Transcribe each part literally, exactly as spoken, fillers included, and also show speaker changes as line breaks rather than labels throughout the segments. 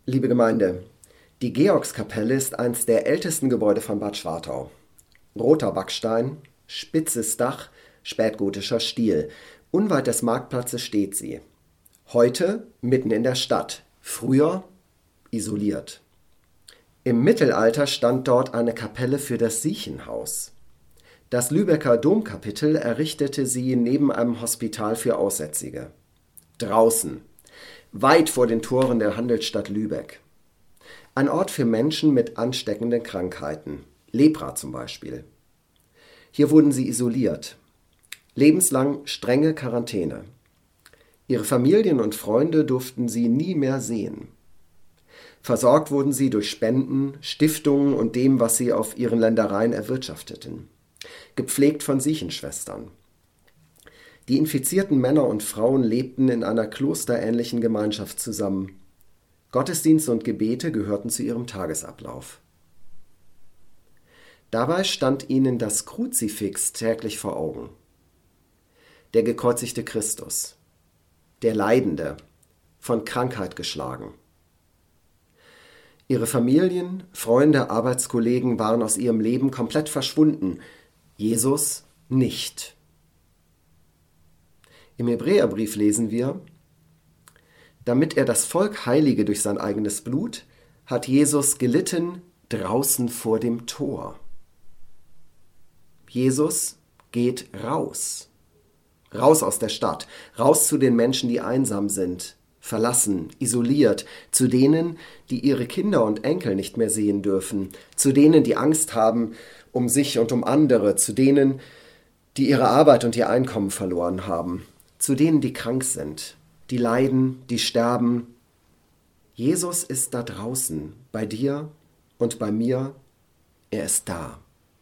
Liebe Gemeinde, die Georgskapelle ist eines der ältesten Gebäude von Bad Schwartau. Roter Backstein, spitzes Dach, spätgotischer Stil. Unweit des Marktplatzes steht sie. Heute mitten in der Stadt, früher isoliert. Im Mittelalter stand dort eine Kapelle für das Siechenhaus. Das Lübecker Domkapitel errichtete sie neben einem Hospital für Aussätzige. Draußen, weit vor den Toren der Handelsstadt Lübeck. Ein Ort für Menschen mit ansteckenden Krankheiten, Lepra zum Beispiel. Hier wurden sie isoliert. Lebenslang strenge Quarantäne. Ihre Familien und Freunde durften sie nie mehr sehen. Versorgt wurden sie durch Spenden, Stiftungen und dem, was sie auf ihren Ländereien erwirtschafteten. Gepflegt von Siechenschwestern. Die infizierten Männer und Frauen lebten in einer klosterähnlichen Gemeinschaft zusammen. Gottesdienste und Gebete gehörten zu ihrem Tagesablauf. Dabei stand ihnen das Kruzifix täglich vor Augen. Der gekreuzigte Christus, der Leidende, von Krankheit geschlagen. Ihre Familien, Freunde, Arbeitskollegen waren aus ihrem Leben komplett verschwunden, Jesus nicht. Im Hebräerbrief lesen wir: Damit er das Volk heilige durch sein eigenes Blut, hat Jesus gelitten draußen vor dem Tor. Jesus geht raus. Raus aus der Stadt, raus zu den Menschen, die einsam sind, verlassen, isoliert, zu denen, die ihre Kinder und Enkel nicht mehr sehen dürfen, zu denen, die Angst haben um sich und um andere, zu denen, die ihre Arbeit und ihr Einkommen verloren haben, zu denen, die krank sind, die leiden, die sterben. Jesus ist da draußen, bei dir und bei mir. Er ist da.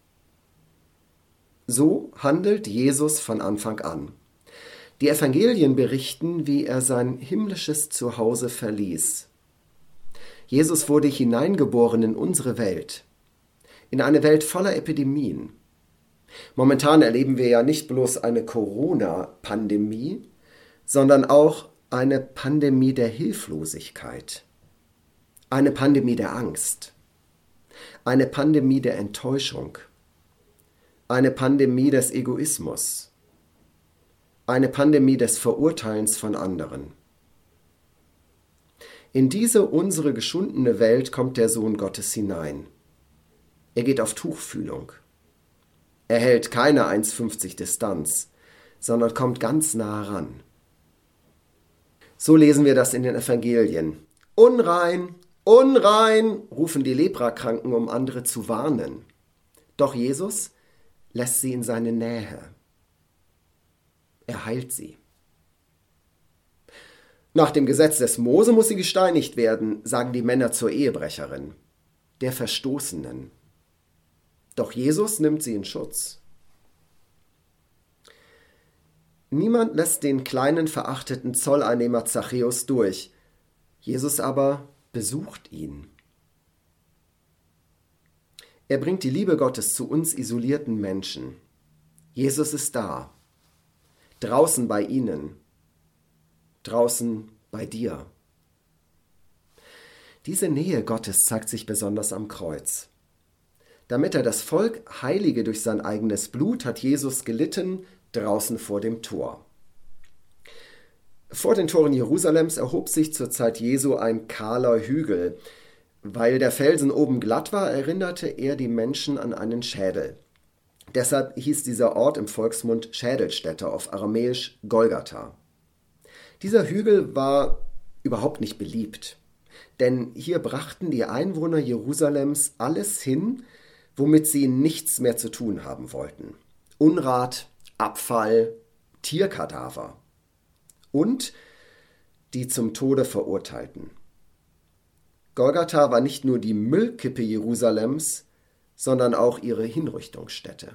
So handelt Jesus von Anfang an. Die Evangelien berichten, wie er sein himmlisches Zuhause verließ. Jesus wurde hineingeboren in unsere Welt, in eine Welt voller Epidemien. Momentan erleben wir ja nicht bloß eine Corona-Pandemie, sondern auch eine Pandemie der Hilflosigkeit, eine Pandemie der Angst, eine Pandemie der Enttäuschung, eine Pandemie des Egoismus, eine Pandemie des Verurteilens von anderen. In diese unsere geschundene Welt kommt der Sohn Gottes hinein. Er geht auf Tuchfühlung. Er hält keine eins Komma fünfzig Distanz, sondern kommt ganz nah ran. So lesen wir das in den Evangelien. Unrein, unrein, rufen die Leprakranken, um andere zu warnen. Doch Jesus lässt sie in seine Nähe. Er heilt sie. Nach dem Gesetz des Mose muss sie gesteinigt werden, sagen die Männer zur Ehebrecherin, der Verstoßenen. Doch Jesus nimmt sie in Schutz. Niemand lässt den kleinen, verachteten Zolleinnehmer Zachäus durch. Jesus aber besucht ihn. Er bringt die Liebe Gottes zu uns isolierten Menschen. Jesus ist da. Draußen bei ihnen. Draußen bei dir. Diese Nähe Gottes zeigt sich besonders am Kreuz. Damit er das Volk heilige durch sein eigenes Blut, hat Jesus gelitten draußen vor dem Tor. Vor den Toren Jerusalems erhob sich zur Zeit Jesu ein kahler Hügel. Weil der Felsen oben glatt war, erinnerte er die Menschen an einen Schädel. Deshalb hieß dieser Ort im Volksmund Schädelstätte, auf Aramäisch Golgatha. Dieser Hügel war überhaupt nicht beliebt, denn hier brachten die Einwohner Jerusalems alles hin, womit sie nichts mehr zu tun haben wollten. Unrat, Abfall, Tierkadaver und die zum Tode Verurteilten. Golgatha war nicht nur die Müllkippe Jerusalems, sondern auch ihre Hinrichtungsstätte.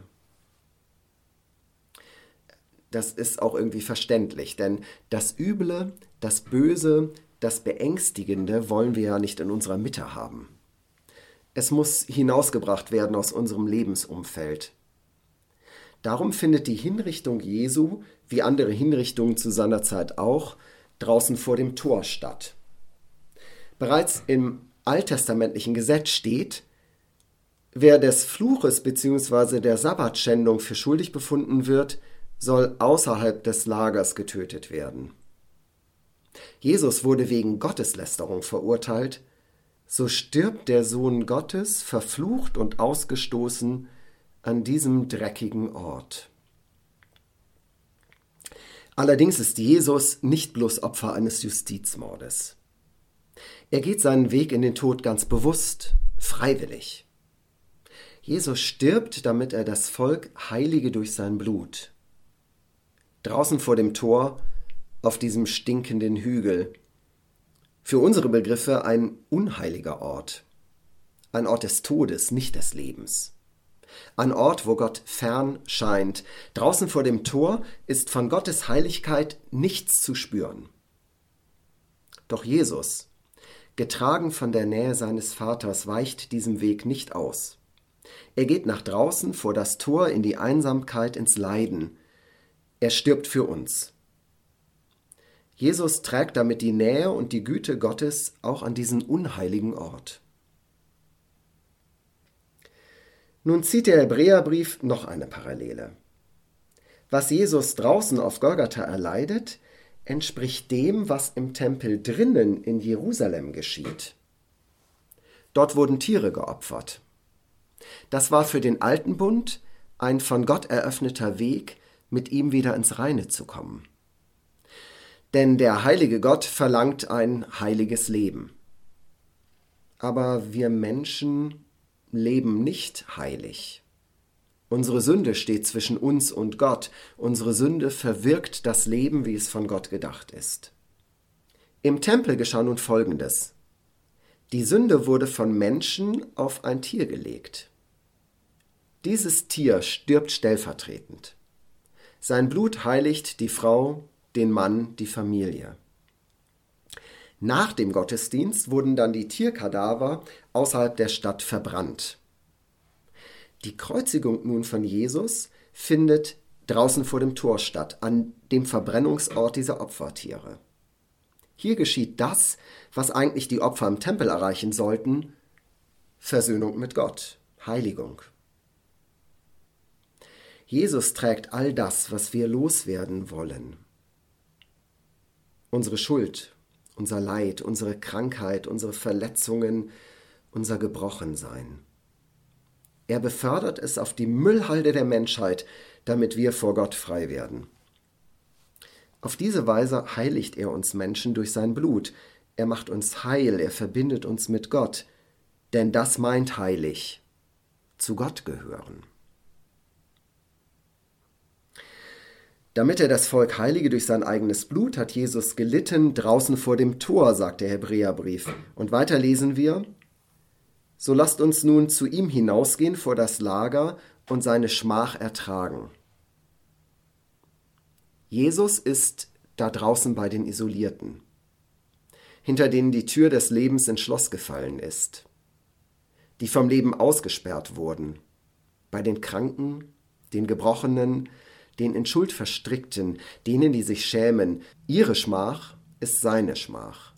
Das ist auch irgendwie verständlich, denn das Üble, das Böse, das Beängstigende wollen wir ja nicht in unserer Mitte haben. Es muss hinausgebracht werden aus unserem Lebensumfeld. Darum findet die Hinrichtung Jesu, wie andere Hinrichtungen zu seiner Zeit auch, draußen vor dem Tor statt. Bereits im alttestamentlichen Gesetz steht, wer des Fluches bzw. der Sabbatschändung für schuldig befunden wird, soll außerhalb des Lagers getötet werden. Jesus wurde wegen Gotteslästerung verurteilt, so stirbt der Sohn Gottes, verflucht und ausgestoßen, an diesem dreckigen Ort. Allerdings ist Jesus nicht bloß Opfer eines Justizmordes. Er geht seinen Weg in den Tod ganz bewusst, freiwillig. Jesus stirbt, damit er das Volk heilige durch sein Blut. Draußen vor dem Tor, auf diesem stinkenden Hügel. Für unsere Begriffe ein unheiliger Ort. Ein Ort des Todes, nicht des Lebens. Ein Ort, wo Gott fern scheint. Draußen vor dem Tor ist von Gottes Heiligkeit nichts zu spüren. Doch Jesus, getragen von der Nähe seines Vaters, weicht diesem Weg nicht aus. Er geht nach draußen vor das Tor in die Einsamkeit, ins Leiden. Er stirbt für uns. Jesus trägt damit die Nähe und die Güte Gottes auch an diesen unheiligen Ort. Nun zieht der Hebräerbrief noch eine Parallele. Was Jesus draußen auf Golgatha erleidet, entspricht dem, was im Tempel drinnen in Jerusalem geschieht. Dort wurden Tiere geopfert. Das war für den alten Bund ein von Gott eröffneter Weg, mit ihm wieder ins Reine zu kommen. Denn der heilige Gott verlangt ein heiliges Leben. Aber wir Menschen leben nicht heilig. Unsere Sünde steht zwischen uns und Gott. Unsere Sünde verwirkt das Leben, wie es von Gott gedacht ist. Im Tempel geschah nun Folgendes. Die Sünde wurde von Menschen auf ein Tier gelegt. Dieses Tier stirbt stellvertretend. Sein Blut heiligt die Frau, den Mann, die Familie. Nach dem Gottesdienst wurden dann die Tierkadaver außerhalb der Stadt verbrannt. Die Kreuzigung nun von Jesus findet draußen vor dem Tor statt, an dem Verbrennungsort dieser Opfertiere. Hier geschieht das, was eigentlich die Opfer im Tempel erreichen sollten: Versöhnung mit Gott, Heiligung. Jesus trägt all das, was wir loswerden wollen. Unsere Schuld, unser Leid, unsere Krankheit, unsere Verletzungen, unser Gebrochensein. Er befördert es auf die Müllhalde der Menschheit, damit wir vor Gott frei werden. Auf diese Weise heiligt er uns Menschen durch sein Blut. Er macht uns heil, er verbindet uns mit Gott. Denn das meint heilig, zu Gott gehören. Damit er das Volk heilige durch sein eigenes Blut, hat Jesus gelitten draußen vor dem Tor, sagt der Hebräerbrief. Und weiter lesen wir: So lasst uns nun zu ihm hinausgehen vor das Lager und seine Schmach ertragen. Jesus ist da draußen bei den Isolierten, hinter denen die Tür des Lebens ins Schloss gefallen ist, die vom Leben ausgesperrt wurden, bei den Kranken, den Gebrochenen, den in Schuld Verstrickten, denen, die sich schämen. Ihre Schmach ist seine Schmach.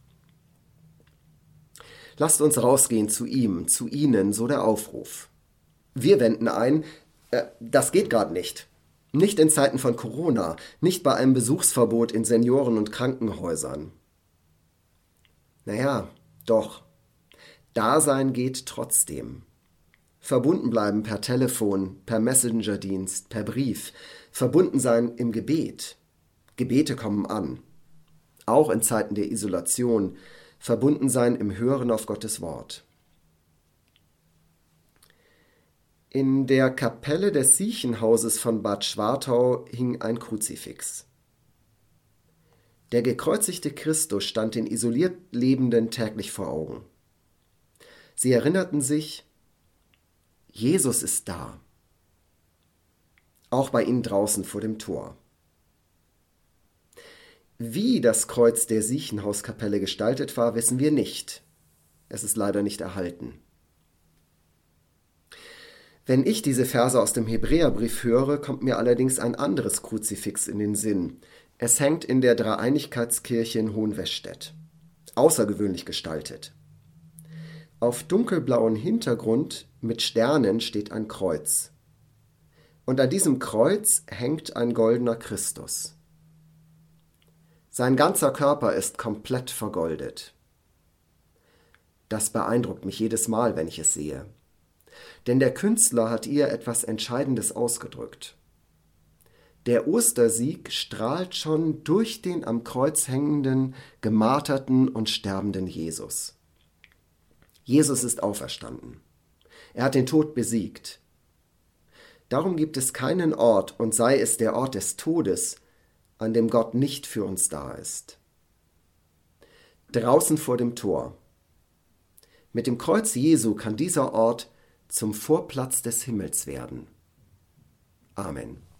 Lasst uns rausgehen zu ihm, zu ihnen, so der Aufruf. Wir wenden ein, äh, das geht gerade nicht. Nicht in Zeiten von Corona, nicht bei einem Besuchsverbot in Senioren- und Krankenhäusern. Naja, doch. Dasein geht trotzdem. Verbunden bleiben per Telefon, per Messenger-Dienst, per Brief. Verbunden sein im Gebet. Gebete kommen an. Auch in Zeiten der Isolation. Verbunden sein im Hören auf Gottes Wort. In der Kapelle des Siechenhauses von Bad Schwartau hing ein Kruzifix. Der gekreuzigte Christus stand den isoliert Lebenden täglich vor Augen. Sie erinnerten sich, Jesus ist da. Auch bei ihnen draußen vor dem Tor. Wie das Kreuz der Siechenhauskapelle gestaltet war, wissen wir nicht. Es ist leider nicht erhalten. Wenn ich diese Verse aus dem Hebräerbrief höre, kommt mir allerdings ein anderes Kruzifix in den Sinn. Es hängt in der Dreieinigkeitskirche in Hohenwestedt. außergewöhnlich gestaltet. Auf dunkelblauem Hintergrund mit Sternen steht ein Kreuz. Und an diesem Kreuz hängt ein goldener Christus. Sein ganzer Körper ist komplett vergoldet. Das beeindruckt mich jedes Mal, wenn ich es sehe. Denn der Künstler hat ihr etwas Entscheidendes ausgedrückt. Der Ostersieg strahlt schon durch den am Kreuz hängenden, gemarterten und sterbenden Jesus. Jesus ist auferstanden. Er hat den Tod besiegt. Darum gibt es keinen Ort, und sei es der Ort des Todes, an dem Gott nicht für uns da ist. Draußen vor dem Tor. Mit dem Kreuz Jesu kann dieser Ort zum Vorplatz des Himmels werden. Amen.